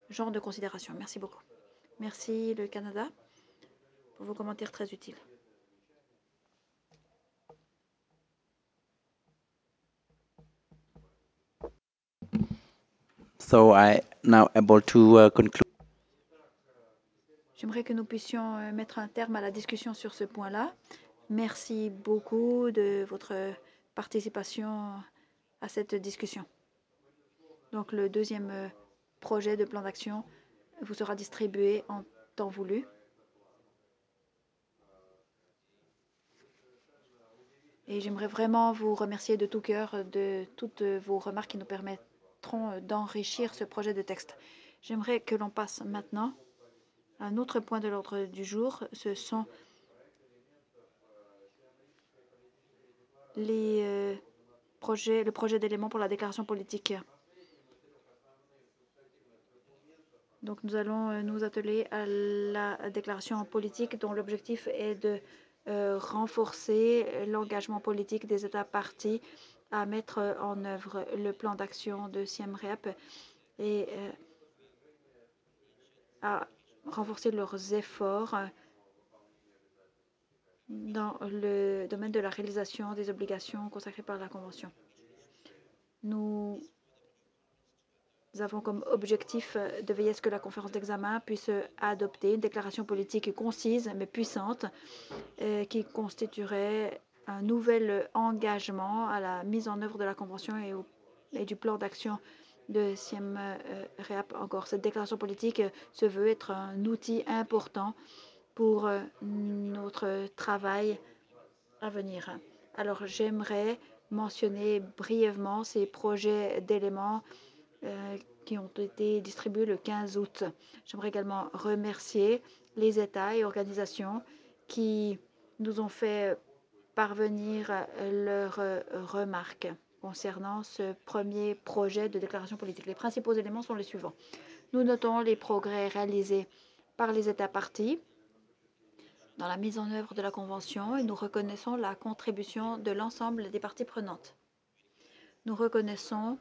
genre de considération. Merci beaucoup. Merci le Canada pour vos commentaires très utiles. So I now able to conclude. J'aimerais que nous puissions mettre un terme à la discussion sur ce point-là. Merci beaucoup de votre participation à cette discussion. Donc le deuxième projet de plan d'action vous sera distribué en temps voulu. Et j'aimerais vraiment vous remercier de tout cœur de toutes vos remarques qui nous permettront d'enrichir ce projet de texte. J'aimerais que l'on passe maintenant à un autre point de l'ordre du jour. Ce sont le projet d'éléments pour la déclaration politique. Donc nous allons nous atteler à la déclaration politique dont l'objectif est de renforcer l'engagement politique des États parties à mettre en œuvre le plan d'action de Siem Reap et à renforcer leurs efforts dans le domaine de la réalisation des obligations consacrées par la Convention. Nous avons comme objectif de veiller à ce que la conférence d'examen puisse adopter une déclaration politique concise mais puissante qui constituerait un nouvel engagement à la mise en œuvre de la Convention et du plan d'action de Siem Reap encore. Cette déclaration politique se veut être un outil important pour notre travail à venir. Alors j'aimerais mentionner brièvement ces projets d'éléments qui ont été distribués le 15 août. J'aimerais également remercier les États et organisations qui nous ont fait parvenir leurs remarques concernant ce premier projet de déclaration politique. Les principaux éléments sont les suivants. Nous notons les progrès réalisés par les États parties dans la mise en œuvre de la Convention et nous reconnaissons la contribution de l'ensemble des parties prenantes. Nous reconnaissons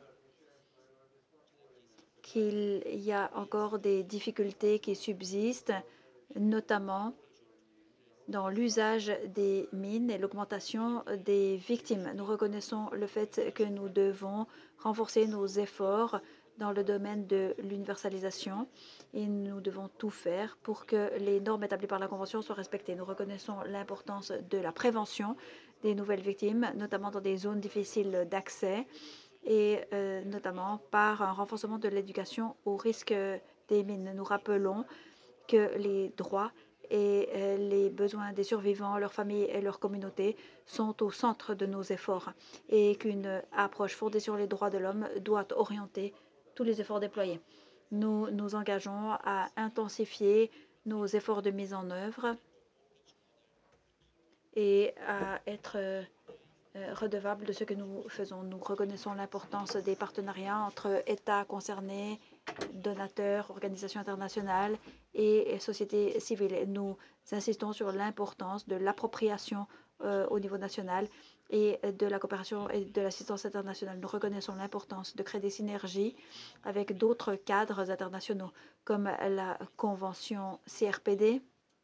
qu'il y a encore des difficultés qui subsistent, notamment dans l'usage des mines et l'augmentation des victimes. Nous reconnaissons le fait que nous devons renforcer nos efforts dans le domaine de l'universalisation et nous devons tout faire pour que les normes établies par la Convention soient respectées. Nous reconnaissons l'importance de la prévention des nouvelles victimes, notamment dans des zones difficiles d'accès et notamment par un renforcement de l'éducation au risque des mines. Nous rappelons que les droits et les besoins des survivants, leurs familles et leurs communautés sont au centre de nos efforts et qu'une approche fondée sur les droits de l'homme doit orienter tous les efforts déployés. Nous nous engageons à intensifier nos efforts de mise en œuvre et à être redevables de ce que nous faisons. Nous reconnaissons l'importance des partenariats entre États concernés, donateurs, organisations internationales et sociétés civiles. Nous insistons sur l'importance de l'appropriation au niveau national et de la coopération et de l'assistance internationale. Nous reconnaissons l'importance de créer des synergies avec d'autres cadres internationaux comme la Convention CRPD,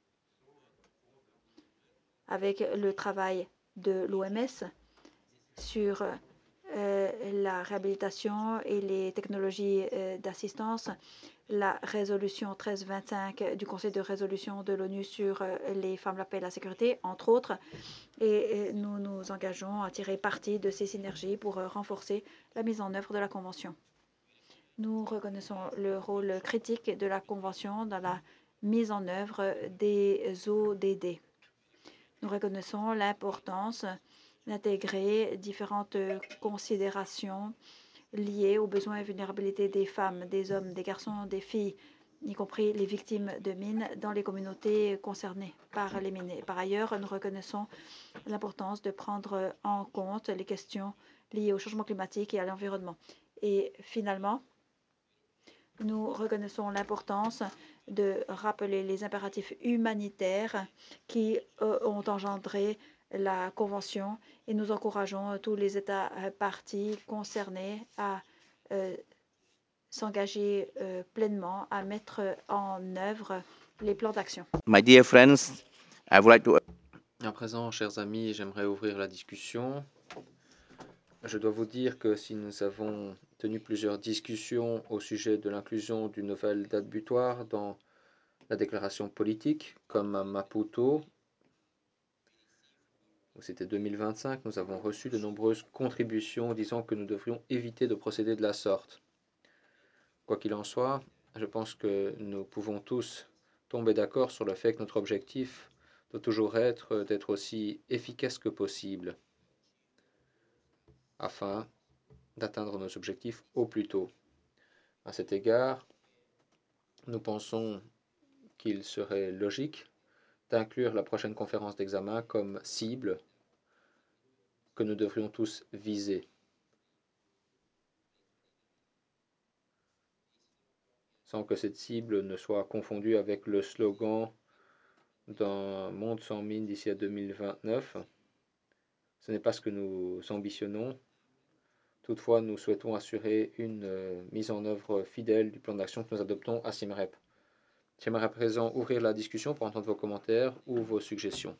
avec le travail de l'OMS sur la réhabilitation et les technologies d'assistance, la résolution 1325 du Conseil de résolution de l'ONU sur les femmes, la paix et la sécurité, entre autres. Et nous nous engageons à tirer parti de ces synergies pour renforcer la mise en œuvre de la Convention. Nous reconnaissons le rôle critique de la Convention dans la mise en œuvre des ODD. Nous reconnaissons l'importance d'intégrer différentes considérations liées aux besoins et vulnérabilités des femmes, des hommes, des garçons, des filles, y compris les victimes de mines dans les communautés concernées par les mines. Par ailleurs, nous reconnaissons l'importance de prendre en compte les questions liées au changement climatique et à l'environnement. Et finalement, nous reconnaissons l'importance de rappeler les impératifs humanitaires qui ont engendré la Convention et nous encourageons tous les États parties concernés à s'engager pleinement à mettre en œuvre les plans d'action. My dear friends, I would like to À présent, chers amis, j'aimerais ouvrir la discussion. Je dois vous dire que si nous avons tenu plusieurs discussions au sujet de l'inclusion d'une nouvelle date butoir dans la déclaration politique, comme à Maputo, où c'était 2025, nous avons reçu de nombreuses contributions disant que nous devrions éviter de procéder de la sorte. Quoi qu'il en soit, je pense que nous pouvons tous tomber d'accord sur le fait que notre objectif doit toujours être d'être aussi efficace que possible afin d'atteindre nos objectifs au plus tôt. À cet égard, nous pensons qu'il serait logique d'inclure la prochaine conférence d'examen comme cible que nous devrions tous viser, sans que cette cible ne soit confondue avec le slogan d'un monde sans mine d'ici à 2029. Ce n'est pas ce que nous ambitionnons. Toutefois, nous souhaitons assurer une mise en œuvre fidèle du plan d'action que nous adoptons à Simrep. J'aimerais à présent ouvrir la discussion pour entendre vos commentaires ou vos suggestions.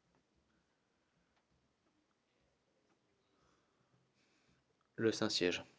Le Saint-Siège.